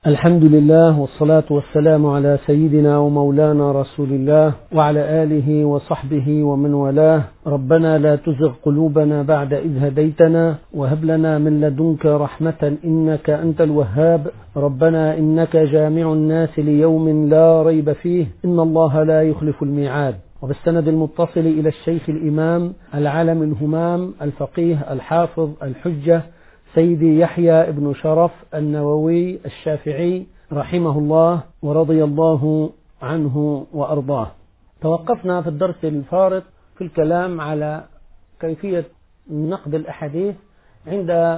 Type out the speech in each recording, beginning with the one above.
الحمد لله والصلاة والسلام على سيدنا ومولانا رسول الله وعلى آله وصحبه ومن والاه. ربنا لا تزغ قلوبنا بعد إذ هديتنا وهب لنا من لدنك رحمة إنك أنت الوهاب. ربنا إنك جامع الناس ليوم لا ريب فيه إن الله لا يخلف الميعاد. وبالسند المتصل إلى الشيخ الإمام العالم الهمام الفقيه الحافظ الحجة سيدي يحيى ابن شرف النووي الشافعي رحمه الله ورضي الله عنه وأرضاه. توقفنا في الدرس الفارط في الكلام على كيفية نقد الأحاديث عند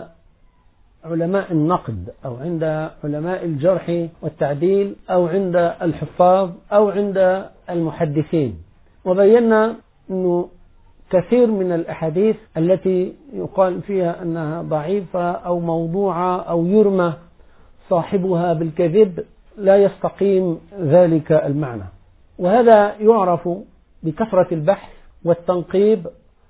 علماء النقد أو عند علماء الجرح والتعديل أو عند الحفاظ أو عند المحدثين، وبينا أنه كثير من الأحاديث التي يقال فيها أنها ضعيفة أو موضوعة أو يرمى صاحبها بالكذب لا يستقيم ذلك المعنى، وهذا يعرف بكثرة البحث والتنقيب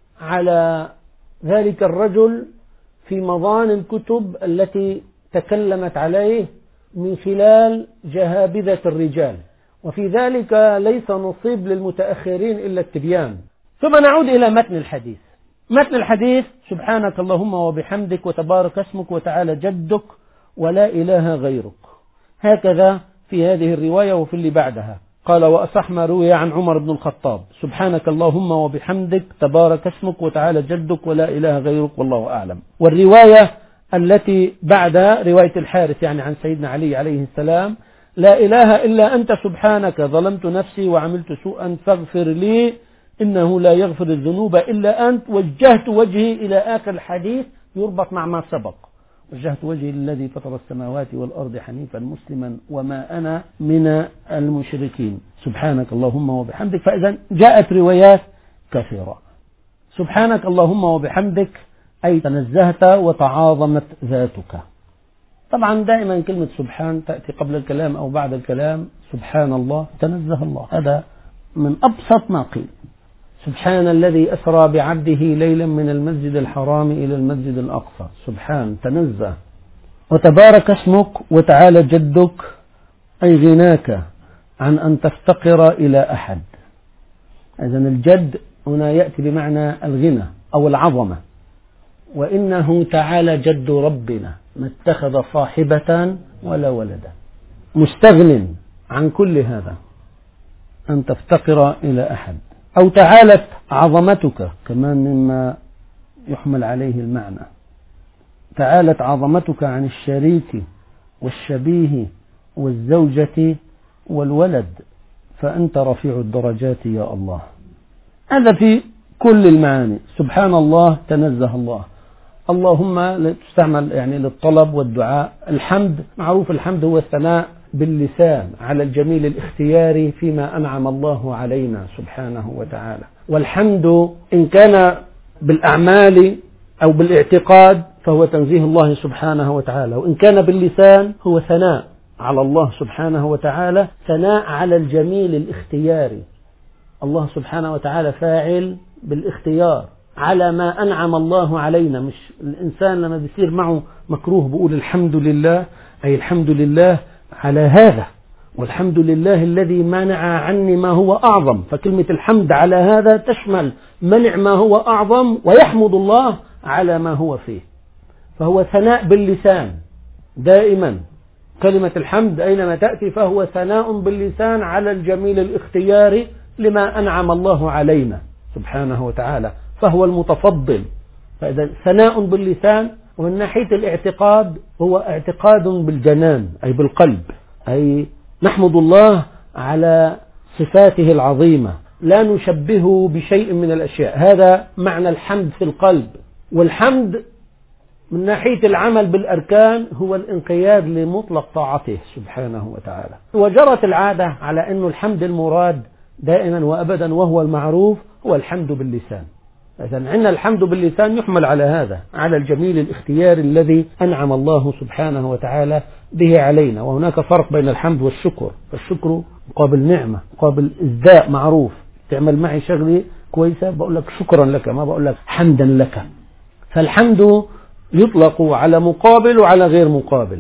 على ذلك الرجل في مضان الكتب التي تكلمت عليه من خلال جهابذة الرجال، وفي ذلك ليس نصيب للمتأخرين إلا التبيان. ثم نعود إلى متن الحديث. متن الحديث: سبحانك اللهم وبحمدك وتبارك اسمك وتعالى جدك ولا إله غيرك. هكذا في هذه الرواية وفي اللي بعدها قال: وأصح ما روي عن عمر بن الخطاب: سبحانك اللهم وبحمدك تبارك اسمك وتعالى جدك ولا إله غيرك والله أعلم. والرواية التي بعدها رواية الحارث يعني عن سيدنا علي عليه السلام: لا إله إلا أنت سبحانك ظلمت نفسي وعملت سوءا فاغفر لي إنه لا يغفر الذنوب إلا أنت. وجهت وجهي إلى آخر الحديث يربط مع ما سبق: وجهت وجهي للذي فطر السماوات والأرض حنيفا مسلما وما أنا من المشركين. سبحانك اللهم وبحمدك. فإذا جاءت روايات كثيرة. سبحانك اللهم وبحمدك أي تنزهت وتعاظمت ذاتك. طبعا دائما كلمة سبحان تأتي قبل الكلام أو بعد الكلام. سبحان الله تنزه الله، هذا من أبسط ما قيل. سبحان الذي أسرى بعبده ليلا من المسجد الحرام إلى المسجد الأقصى. سبحان تنزه. وتبارك اسمك وتعالى جدك أي غناك عن أن تفتقر إلى أحد. إذن الجد هنا يأتي بمعنى الغنى أو العظمة. وإنه تعالى جد ربنا ما اتخذ صاحبة ولا ولدا. مستغن عن كل هذا أن تفتقر إلى أحد. أو تعالت عظمتك كمان مما يحمل عليه المعنى. تعالت عظمتك عن الشريك والشبيه والزوجة والولد فأنت رفيع الدرجات يا الله. هذا في كل المعاني. سبحان الله تنزه الله. اللهم تستعمل يعني للطلب والدعاء. الحمد معروف، الحمد هو الثناء باللسان على الجميل الاختياري فيما أنعم الله علينا سبحانه وتعالى. والحمد إن كان بالأعمال أو بالاعتقاد فهو تنزيه الله سبحانه وتعالى، وإن كان باللسان هو ثناء على الله سبحانه وتعالى، ثناء على الجميل الاختياري. الله سبحانه وتعالى فاعل بالاختيار على ما أنعم الله علينا. مش الإنسان لما بيصير معه مكروه بقول الحمد لله، أي الحمد لله على هذا، والحمد لله الذي منع عني ما هو أعظم. فكلمة الحمد على هذا تشمل منع ما هو أعظم ويحمد الله على ما هو فيه. فهو ثناء باللسان دائما. كلمة الحمد أينما تأتي فهو ثناء باللسان على الجميل الاختياري لما أنعم الله علينا سبحانه وتعالى، فهو المتفضل. فإذا ثناء باللسان. ومن ناحية الاعتقاد هو اعتقاد بالجنان أي بالقلب، أي نحمد الله على صفاته العظيمة لا نشبهه بشيء من الأشياء. هذا معنى الحمد في القلب. والحمد من ناحية العمل بالأركان هو الانقياد لمطلق طاعته سبحانه وتعالى. وجرت العادة على أن الحمد المراد دائما وأبدا وهو المعروف هو الحمد باللسان. إذن عندنا الحمد باللسان يحمل على هذا، على الجميل الاختياري الذي أنعم الله سبحانه وتعالى به علينا. وهناك فرق بين الحمد والشكر. فالشكر مقابل نعمة، مقابل إزداء معروف. تعمل معي شغلة كويسة بقول لك شكرا لك، ما بقول لك حمدا لك. فالحمد يطلق على مقابل وعلى غير مقابل.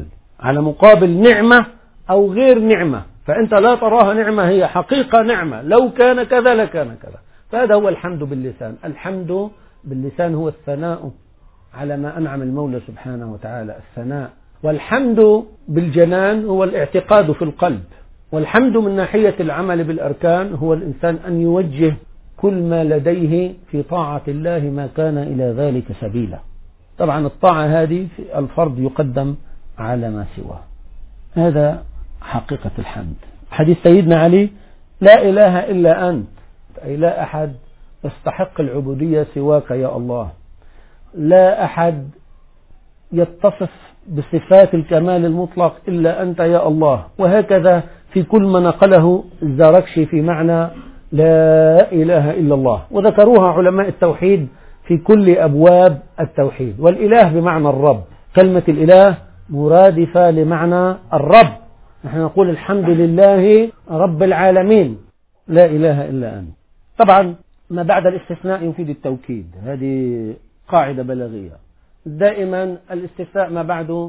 على مقابل نعمة أو غير نعمة، فأنت لا تراها نعمة، هي حقيقة نعمة، لو كان كذا لكان كذا. فهذا هو الحمد باللسان. الحمد باللسان هو الثناء على ما أنعم المولى سبحانه وتعالى، الثناء. والحمد بالجنان هو الاعتقاد في القلب. والحمد من ناحية العمل بالأركان هو الإنسان أن يوجه كل ما لديه في طاعة الله ما كان إلى ذلك سبيلا. طبعا الطاعة هذه في الفرض يقدم على ما سواه. هذا حقيقة الحمد. حديث سيدنا علي: لا إله إلا أنت، أي لا أحد يستحق العبودية سواك يا الله، لا أحد يتصف بصفات الكمال المطلق إلا أنت يا الله. وهكذا في كل ما نقله الزركشي في معنى لا إله إلا الله، وذكروها علماء التوحيد في كل أبواب التوحيد. والإله بمعنى الرب، كلمة الإله مرادفة لمعنى الرب. نحن نقول الحمد لله رب العالمين، لا إله إلا أنت. طبعا ما بعد الاستثناء يفيد التوكيد، هذه قاعدة بلاغية. دائما الاستثناء ما بعده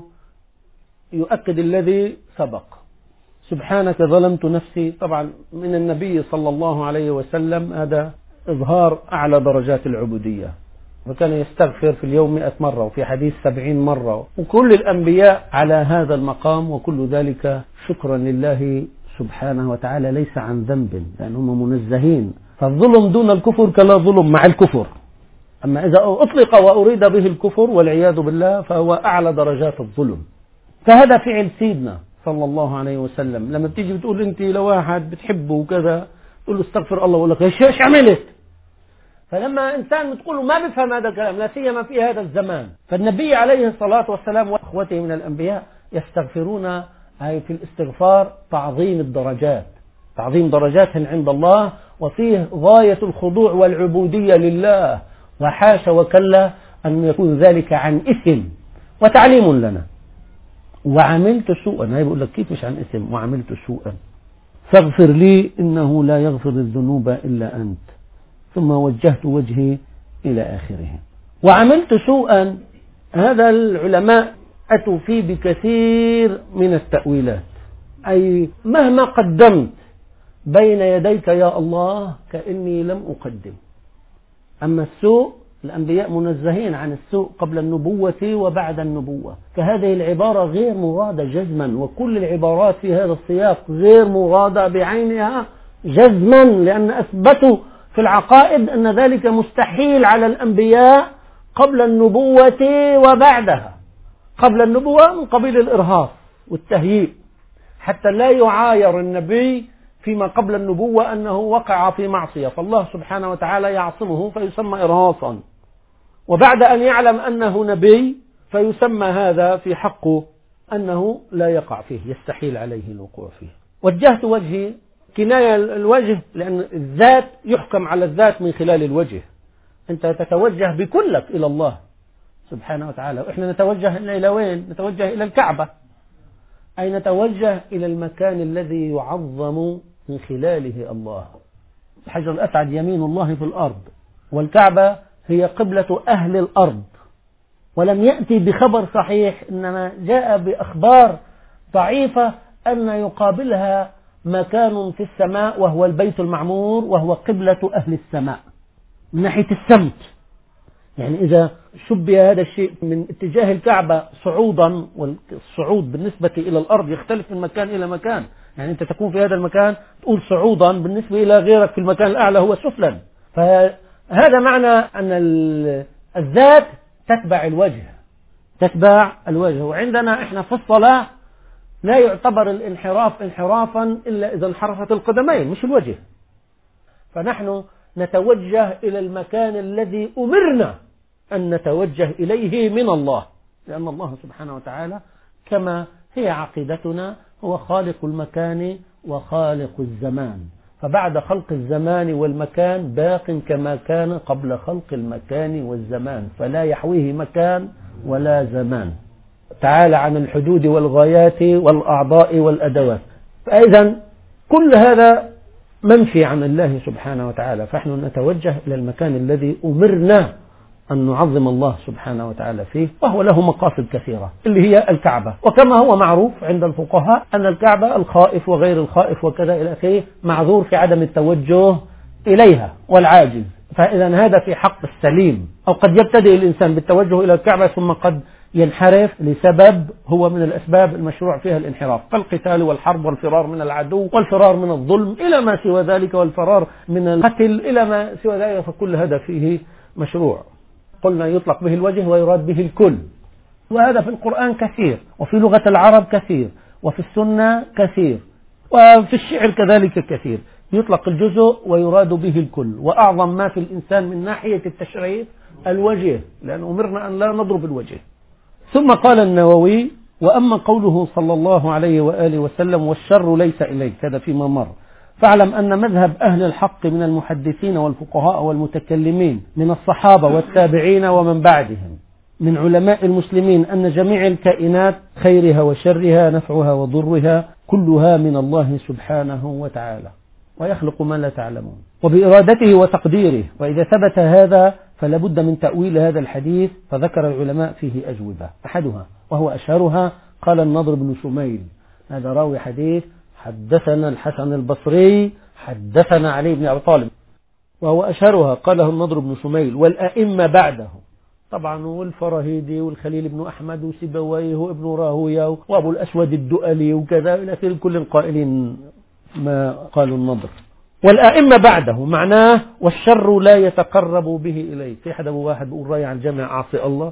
يؤكد الذي سبق. سبحانك ظلمت نفسي، طبعا من النبي صلى الله عليه وسلم، هذا إظهار أعلى درجات العبودية، وكان يستغفر في اليوم 100 مرة، وفي حديث 70 مرة، وكل الأنبياء على هذا المقام، وكل ذلك شكرا لله سبحانه وتعالى ليس عن ذنب، لأنهم منزهين. فالظلم دون الكفر كلا ظلم مع الكفر، أما إذا أطلق وأريد به الكفر والعياذ بالله فهو أعلى درجات الظلم. فهذا فعل سيدنا صلى الله عليه وسلم. لما بتيجي بتقول أنت لواحد بتحبه وكذا، تقول له استغفر الله، يقول لك ايش عملت؟ فلما إنسان بتقول له ما بفهم هذا الكلام، لا سيما في هذا الزمان. فالنبي عليه الصلاة والسلام وأخوته من الأنبياء يستغفرون، في الإستغفار تعظيم الدرجات، تعظيم درجاتهم عند الله، وفيه غاية الخضوع والعبودية لله، وحاشا وكلا أن يكون ذلك عن إثم وتعليم لنا. وعملت سوءا، هاي بقول لك كيف مش عن إثم؟ وعملت سوءا فاغفر لي إنه لا يغفر الذنوب إلا أنت، ثم وجهت وجهي إلى آخره. وعملت سوءا، هذا العلماء أتوا فيه بكثير من التأويلات، أي مهما قدمت بين يديك يا الله كأني لم أقدم. أما السوء الأنبياء منزهين عن السوء قبل النبوة وبعد النبوة، فهذه العبارة غير مرادة جزما، وكل العبارات في هذا السياق غير مرادة بعينها جزما، لأن أثبتوا في العقائد أن ذلك مستحيل على الأنبياء قبل النبوة وبعدها. قبل النبوة من قبيل الإرهاص والتهيئ، حتى لا يعاير النبي فيما قبل النبوة أنه وقع في معصية، فالله سبحانه وتعالى يعصمه فيسمى إرهاصا، وبعد أن يعلم أنه نبي فيسمى هذا في حقه أنه لا يقع فيه، يستحيل عليه الوقوع فيه. وجهت وجهي، كناية الوجه، لأن الذات يحكم على الذات من خلال الوجه. أنت تتوجه بكلك إلى الله سبحانه وتعالى، وإحنا نتوجه إلى وين؟ نتوجه إلى الكعبة، أي نتوجه إلى المكان الذي يعظم من خلاله الله. الحجر الأسعد يمين الله في الأرض، والكعبة هي قبلة أهل الأرض. ولم يأتي بخبر صحيح، إنما جاء بأخبار ضعيفة أن يقابلها مكان في السماء وهو البيت المعمور، وهو قبلة أهل السماء من ناحية السمت. يعني إذا شبه هذا الشيء من اتجاه الكعبة صعودا، والصعود بالنسبة إلى الأرض يختلف من مكان إلى مكان، يعني أنت تكون في هذا المكان تقول صعودا، بالنسبة إلى غيرك في المكان الأعلى هو سفلا. فهذا معنى أن الذات تتبع الوجه، تتبع الوجه. وعندنا إحنا في الصلاة لا يعتبر الانحراف انحرافا إلا إذا انحرفت القدمين مش الوجه. فنحن نتوجه إلى المكان الذي أمرنا أن نتوجه إليه من الله، لأن الله سبحانه وتعالى كما هي عقيدتنا هو خالق المكان وخالق الزمان، فبعد خلق الزمان والمكان باق كما كان قبل خلق المكان والزمان، فلا يحويه مكان ولا زمان، تعالى عن الحدود والغايات والأعضاء والأدوات. فإذا كل هذا منفي عن الله سبحانه وتعالى، فنحن نتوجه إلى المكان الذي أمرنا أن نعظم الله سبحانه وتعالى فيه، وهو له مقاصد كثيرة اللي هي الكعبة. وكما هو معروف عند الفقهاء أن الكعبة الخائف وغير الخائف وكذا إلى آخره معذور في عدم التوجه إليها والعاجز، فإذا هذا في حق السليم. أو قد يبتدئ الإنسان بالتوجه إلى الكعبة ثم قد ينحرف لسبب هو من الأسباب المشروع فيها الانحراف، كالقتال والحرب والفرار من العدو والفرار من الظلم إلى ما سوى ذلك، والفرار من القتل إلى ما سوى ذلك، فكل هذا فيه مشروع. قلنا يطلق به الوجه ويراد به الكل، وهذا في القرآن كثير، وفي لغة العرب كثير، وفي السنة كثير، وفي الشعر كذلك كثير. يطلق الجزء ويراد به الكل، وأعظم ما في الإنسان من ناحية التشريف الوجه، لأن أمرنا أن لا نضرب الوجه. ثم قال النووي: وأما قوله صلى الله عليه وآله وسلم: والشر ليس إليك، هذا فيما مر، فاعلم أن مذهب أهل الحق من المحدثين والفقهاء والمتكلمين من الصحابة والتابعين ومن بعدهم من علماء المسلمين أن جميع الكائنات خيرها وشرها نفعها وضرها كلها من الله سبحانه وتعالى، ويخلق ما لا تعلمون وبإرادته وتقديره. وإذا ثبت هذا فلا بد من تأويل هذا الحديث، فذكر العلماء فيه أجوبة. أحدها وهو أشهرها قال النضر بن شميل، هذا راوي حديث: حدثنا الحسن البصري حدثنا علي بن أبي طالب، وهو أشهرها قاله النضر بن شميل والأئمة بعده، طبعا والفراهيدي والخليل بن أحمد وسيبويه وابن راهويه وأبو الأسود الدؤلي وكذا إلى آخره، كل قائلين ما قالوا النضر. والأئمة بعده معناه والشر لا يتقرب به إليك. في حدا واحد بيقول راي عن جامع عاصي الله.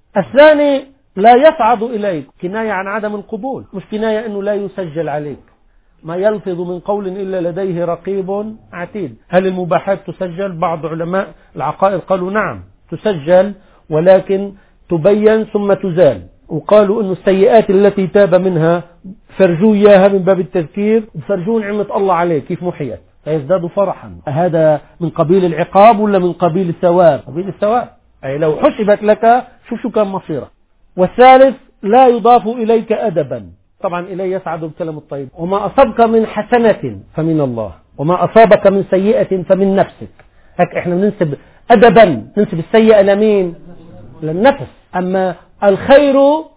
الثاني لا يصعد إليك، كناية عن عدم القبول، مش كناية أنه لا يسجل عليك. ما يلفظ من قول إلا لديه رقيب عتيد. هل المباحات تسجل؟ بعض علماء العقائد قالوا نعم تسجل، ولكن تبين ثم تزال. وقالوا أن السيئات التي تاب منها فرجوا إياها من باب التذكير، وفرجوا نعمة الله عليه كيف محيت فيزداد فرحا. هذا من قبيل العقاب ولا من قبيل الثواب؟ قبيل الثواب، أي لو حسبت لك شو كان مصيرك. والثالث لا يضاف إليك أدبا، طبعا إليه يسعد الكلام الطيب. وما أصابك من حسنة فمن الله، وما أصابك من سيئة فمن نفسك. هيك إحنا بننسب أدبا، ننسب السيئة لمين؟ للنفس. أما الخير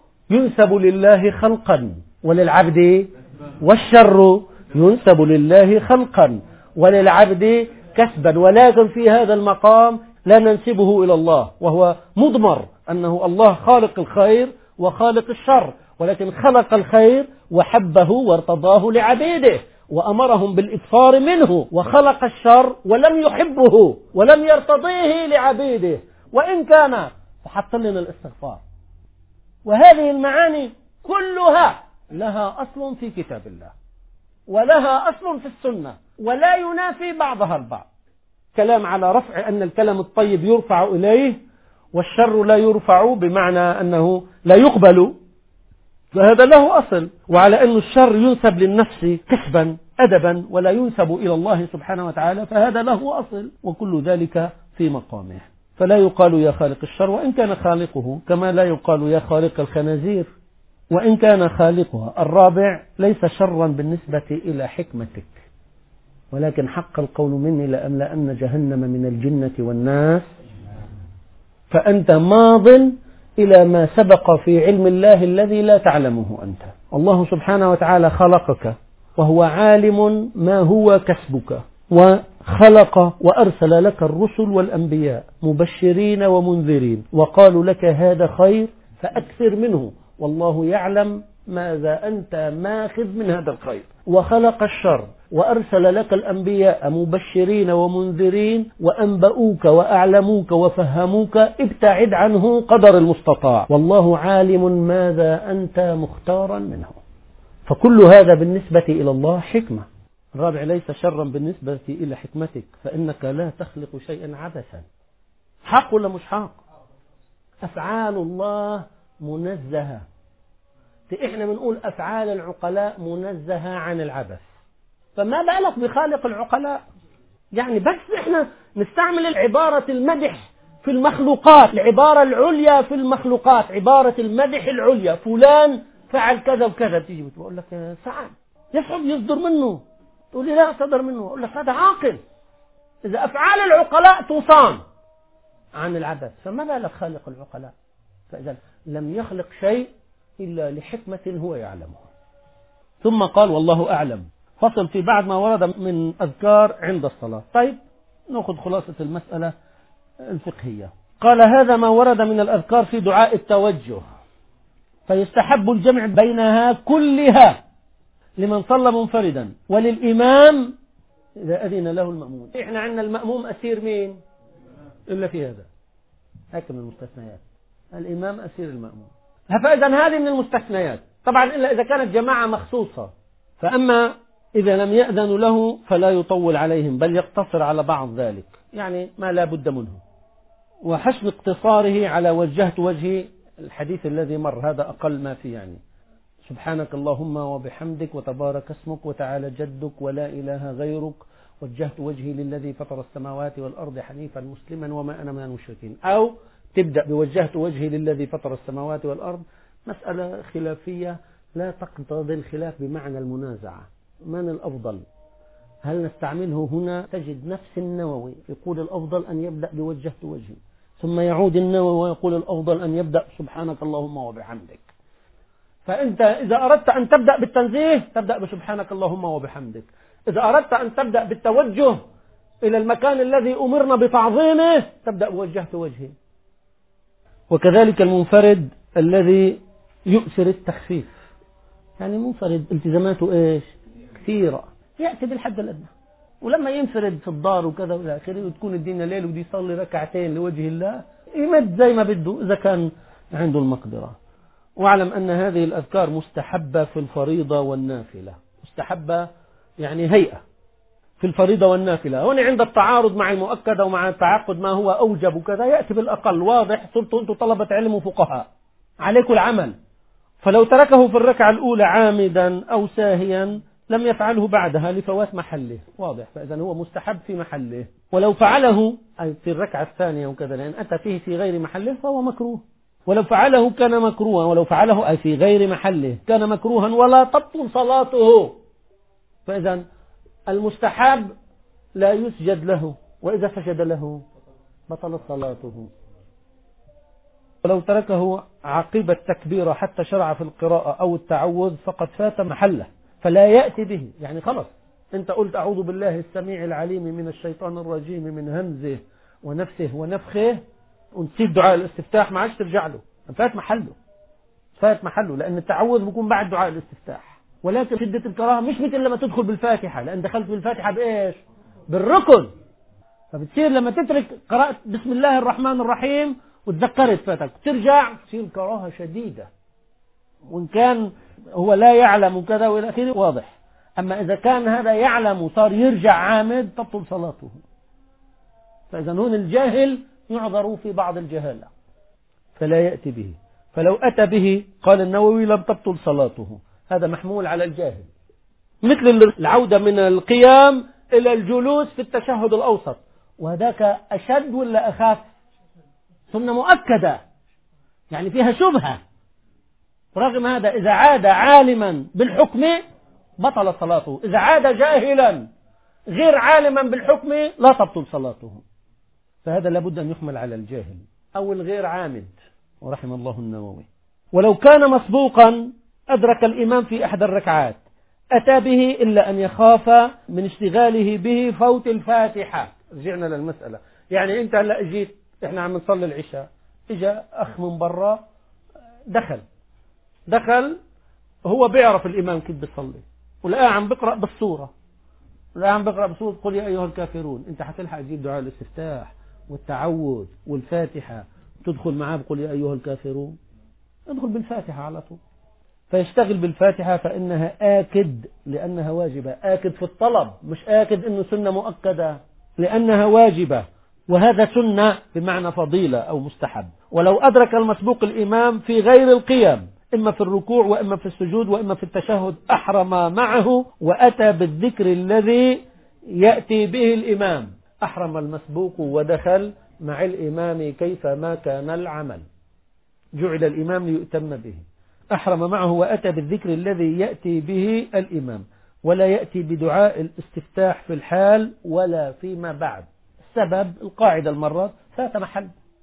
ينسب لله خلقا وللعبد، والشر ينسب لله خلقا وللعبد كسبا. ولكن في هذا المقام لا ننسبه إلى الله، وهو مضمر أنه الله خالق الخير وخالق الشر، ولكن خلق الخير وحبه وارتضاه لعبيده وأمرهم بالإكثار منه، وخلق الشر ولم يحبه ولم يرتضيه لعبيده وإن كان فحط لنا الاستغفار. وهذه المعاني كلها لها أصل في كتاب الله ولها أصل في السنة، ولا ينافي بعضها البعض. كلام على رفع أن الكلام الطيب يرفع إليه والشر لا يرفع، بمعنى أنه لا يقبل، فهذا له أصل. وعلى أن الشر ينسب للنفس كسبا أدبا ولا ينسب إلى الله سبحانه وتعالى، فهذا له أصل، وكل ذلك في مقامه. فلا يقال يا خالق الشر وإن كان خالقه، كما لا يقال يا خالق الخنازير وإن كان خالقها. الرابع ليس شرا بالنسبة إلى حكمتك، ولكن حق القول مني لأملأن جهنم من الجنة والناس، فأنت ماض إلى ما سبق في علم الله الذي لا تعلمه أنت. الله سبحانه وتعالى خلقك وهو عالم ما هو كسبك، وخلق وأرسل لك الرسل والأنبياء مبشرين ومنذرين، وقالوا لك هذا خير فأكثر منه، والله يعلم ماذا أنت ماخذ من هذا الخير. وخلق الشر وأرسل لك الأنبياء مبشرين ومنذرين وأنبؤوك وأعلموك وفهموك، ابتعد عنه قدر المستطاع، والله عالم ماذا أنت مختارا منه. فكل هذا بالنسبة إلى الله حكمة. الرابع ليس شرا بالنسبة إلى حكمتك، فإنك لا تخلق شيئا عبثا. حق ولا مش حق؟ أفعال الله منزهة. إحنا بنقول أفعال العقلاء منزهة عن العبث، فما بالك بخالق العقلاء؟ يعني بس إحنا نستعمل العبارة المدح في المخلوقات، العبارة العليا في المخلوقات، عبارة المدح العليا، فلان فعل كذا وكذا، تيجي بتقول لك سعد يصعب يصدر منه، تقول لي لا صدر منه، أقول لك هذا عاقل. إذا أفعال العقلاء تصان عن العبث، فما بالك خالق العقلاء؟ فإذا لم يخلق شيء إلا لحكمة هو يعلمها. ثم قال والله أعلم، فصل في بعد ما ورد من أذكار عند الصلاة. طيب نأخذ خلاصة المسألة الفقهية. قال هذا ما ورد من الأذكار في دعاء التوجه، فيستحب الجمع بينها كلها لمن صلى منفردا وللإمام إذا أذن له المأموم. إحنا عندنا المأموم أسير مين؟ إلا في هذا، هكذا من المستثنيات، الإمام أسير المأموم. فإذا هذه من المستثنيات طبعا، إلا إذا كانت جماعة مخصوصة. فأما إذا لم يأذن له فلا يطول عليهم، بل يقتصر على بعض ذلك، يعني ما لا بد منه. وحسن اقتصاره على وجهت وجهي، الحديث الذي مر هذا أقل ما فيه، يعني سبحانك اللهم وبحمدك وتبارك اسمك وتعالى جدك ولا إله غيرك وجهت وجهي للذي فطر السماوات والأرض حنيفا مسلما وما أنا من المشركين. أو تبدأ بوجهت وجهي للذي فطر السماوات والأرض. مسألة خلافية لا تقتضي الخلاف بمعنى المنازعة. من الأفضل؟ هل نستعمله هنا؟ تجد نفس النووي يقول الأفضل أن يبدأ بوجهت وجهي، ثم يعود النووي ويقول الأفضل أن يبدأ سبحانك اللهم وبحمدك. فأنت إذا أردت أن تبدأ بالتنزيه تبدأ بسبحانك اللهم وبحمدك، إذا أردت أن تبدأ بالتوجه إلى المكان الذي أمرنا بتعظيمه تبدأ بوجهت وجهي. وكذلك المنفرد الذي يؤثر التخفيف، يعني منفرد التزاماته إيش؟ كثيرة، يأتي بالحد الأدنى. ولما ينفرد في الدار وكذا والى آخره وتكون الدنيا ليل ودي يصلي ركعتين لوجه الله يمد زي ما بده إذا كان عنده المقدرة. واعلم أن هذه الأذكار مستحبة في الفريضة والنافلة، مستحبة يعني هيئة في الفريضة والنافلة. هنا عند التعارض مع المؤكد ومع التعاقد ما هو أوجب وكذا يأتي بالأقل. واضح؟ صرتوا أنتم طلبة علم وفقهاء، عليكم العمل. فلو تركه في الركعة الأولى عامدا أو ساهيا لم يفعله بعدها لفوات محله، واضح؟ فإذا هو مستحب في محله. ولو فعله أي في الركعة الثانية وكذا لأن أتى فيه في غير محله فهو مكروه. ولو فعله كان مكروها، ولو فعله أي في غير محله كان مكروها ولا تبطل صلاته. فإذا المستحب لا يسجد له، وإذا سجد له بطلت صلاته. ولو تركه عقب التكبير حتى شرع في القراءة أو التعوذ فقد فات محله فلا يأتي به. يعني خلص أنت قلت أعوذ بالله السميع العليم من الشيطان الرجيم من همزه ونفسه ونفخه ونسيت دعاء الاستفتاح، ما عادش ترجع له، فات محله، فات محله. لأن التعوذ بيكون بعد دعاء الاستفتاح. ولكن شدة الكراهة مش مثل لما تدخل بالفاتحة، لأن دخلت بالفاتحة بإيش؟ بالركن. فبتصير لما تترك قراءة بسم الله الرحمن الرحيم وتذكرت فاتك ترجع تصير كراهة شديدة، وإن كان هو لا يعلم وكذا وإلى آخره واضح. أما إذا كان هذا يعلم وصار يرجع عامد تبطل صلاته. فإذا هون الجاهل يعذر في بعض الجهالة فلا يأتي به. فلو أتى به قال النووي لم تبطل صلاته. هذا محمول على الجاهل، مثل العودة من القيام إلى الجلوس في التشهد الأوسط، وهذاك أشد ولا أخاف؟ سنة مؤكدة يعني فيها شبهة. رغم هذا إذا عاد عالما بالحكم بطل صلاته، إذا عاد جاهلا غير عالما بالحكم لا تبطل صلاته. فهذا لابد أن يحمل على الجاهل أو الغير عامد، ورحم الله النووي. ولو كان مسبوقا أدرك الإمام في أحد الركعات أتى به إلا أن يخاف من اشتغاله به فوت الفاتحة. رجعنا للمسألة، يعني أنت هلا جيت إحنا عم نصلي العشاء، إجا أخ من برا دخل هو بيعرف الإمام كيف بيصلي والآن عم بقرأ بالصورة، قل يا أيها الكافرون. أنت حتلحق تجيب دعاء الاستفتاح والتعوذ والفاتحة تدخل معاه بقول يا أيها الكافرون؟ ادخل بالفاتحة على طول. فيشتغل بالفاتحة فإنها آكد لأنها واجبة، آكد في الطلب مش آكد إنه سنة مؤكدة، لأنها واجبة، وهذا سنة بمعنى فضيلة أو مستحب. ولو أدرك المسبوق الإمام في غير القيام إما في الركوع وإما في السجود وإما في التشهد أحرم معه وأتى بالذكر الذي يأتي به الإمام. أحرم المسبوق ودخل مع الإمام كيفما كان العمل، جعل الإمام ليؤتم به. أحرم معه وأتى بالذكر الذي يأتي به الإمام، ولا يأتي بدعاء الاستفتاح في الحال ولا فيما بعد. السبب القاعدة المرة فات محل.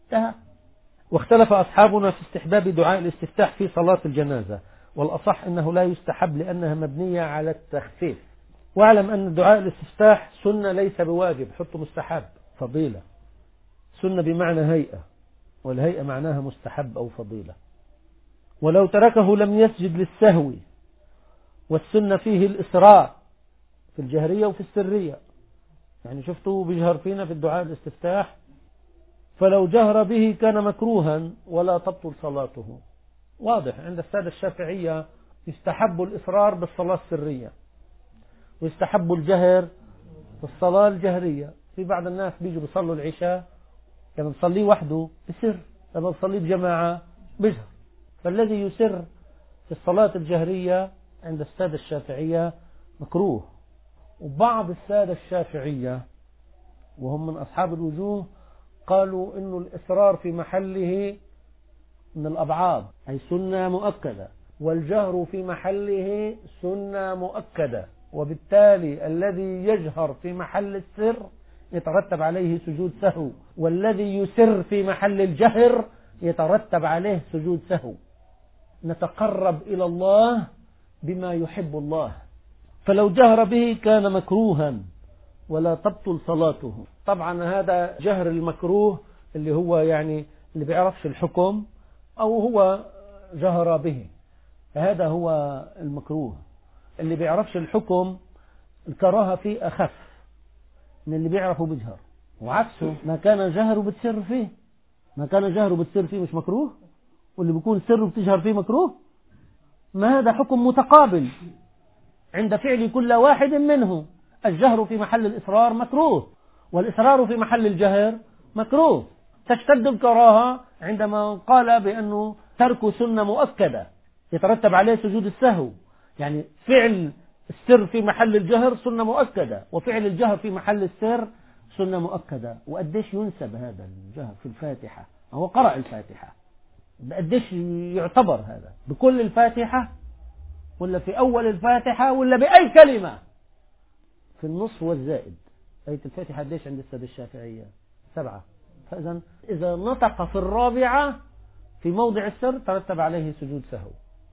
انتهى. واختلف أصحابنا في استحباب دعاء الاستفتاح في صلاة الجنازة، والأصح أنه لا يستحب لأنها مبنية على التخفيف. واعلم أن دعاء الاستفتاح سنة ليس بواجب، حطوا مستحب فضيلة. سنة بمعنى هيئة، والهيئة معناها مستحب أو فضيلة. ولو تركه لم يسجد للسهو. والسنة فيه الإسراء في الجهرية وفي السرية، يعني شفتوا بيجهر فينا في الدعاء الاستفتاح، فلو جهر به كان مكروها ولا تبطل صلاته. واضح عند السادة الشافعية يستحب الإصرار بالصلاة السرية، ويستحب الجهر في الصلاة الجهرية. في بعض الناس بيجوا بيصلوا العشاء كان بيصليه وحده بسر، لما بيصليه بجماعة بجهر. فالذي يسر في الصلاة الجهرية عند السادة الشافعية مكروه. وبعض السادة الشافعية وهم من أصحاب الوجوه قالوا إنه الإصرار في محله من الأبعاد، أي سنة مؤكدة، والجهر في محله سنة مؤكدة، وبالتالي الذي يجهر في محل السر يترتب عليه سجود سهو، والذي يسر في محل الجهر يترتب عليه سجود سهو. نتقرب إلى الله بما يحب الله، فلو جهر به كان مكروها ولا تبطل صلاته. طبعا هذا جهر المكروه اللي هو يعني اللي بيعرفش الحكم أو هو جهر به، هذا هو المكروه. اللي بيعرفش الحكم الكراهة فيه أخف من اللي بيعرفه بجهر، وعكسه ما كان جهره بتسر فيه، ما كان جهره بتسر فيه مش مكروه، واللي بيكون سره بتجهر فيه مكروه. ما هذا حكم متقابل عند فعل كل واحد منه. الجهر في محل الإصرار مكروه، والإصرار في محل الجهر مكروه. تشتد الكراهة عندما قال بأنه ترك سنة مؤكدة يترتب عليه سجود السهو، يعني فعل السر في محل الجهر سنة مؤكدة، وفعل الجهر في محل السر سنة مؤكدة. وقديش ينسب هذا الجهر في الفاتحة؟ هو قرأ الفاتحة، قديش يعتبر هذا؟ بكل الفاتحة ولا في أول الفاتحة ولا بأي كلمة؟ في النصف والزائد. آية الفاتحة قديش عند السادة الشافعية؟ 7. فإذا إذا نطق في الرابعة في موضع السر ترتب عليه سجود سهو،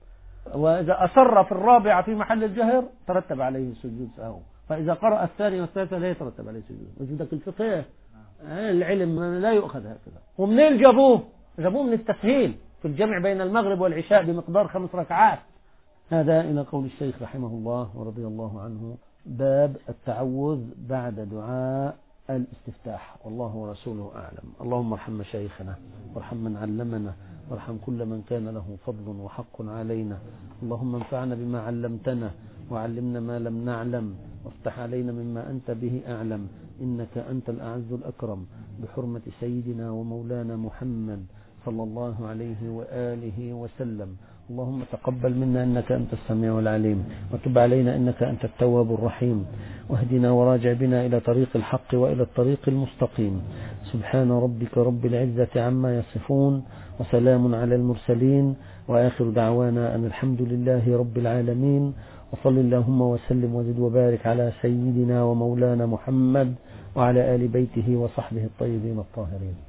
وإذا أصر في الرابعة في محل الجهر ترتب عليه سجود سهو. فإذا قرأ الثاني والثالثة لا يترتب عليه سجود. وجودك الفقه العلم لا يؤخذ هكذا. ومنين جابوه؟ جابوه من التسهيل في الجمع بين المغرب والعشاء بمقدار 5 ركعات. هذا إلى قول الشيخ رحمه الله ورضي الله عنه. باب التعوذ بعد دعاء الاستفتاح، والله ورسوله أعلم. اللهم ارحم مشايخنا وارحم من علمنا وارحم كل من كان له فضل وحق علينا. اللهم انفعنا بما علمتنا وعلمنا ما لم نعلم، وافتح علينا مما أنت به أعلم، إنك أنت الأعز الأكرم، بحرمة سيدنا ومولانا محمد صلى الله عليه وآله وسلم. اللهم تقبل منا إنك أنت السميع العليم، وتب علينا إنك أنت التواب الرحيم، واهدنا وراجع بنا إلى طريق الحق وإلى الطريق المستقيم. سبحان ربك رب العزة عما يصفون، وسلام على المرسلين، وآخر دعوانا أن الحمد لله رب العالمين. وصل اللهم وسلم وزد وبارك على سيدنا ومولانا محمد وعلى آل بيته وصحبه الطيبين الطاهرين.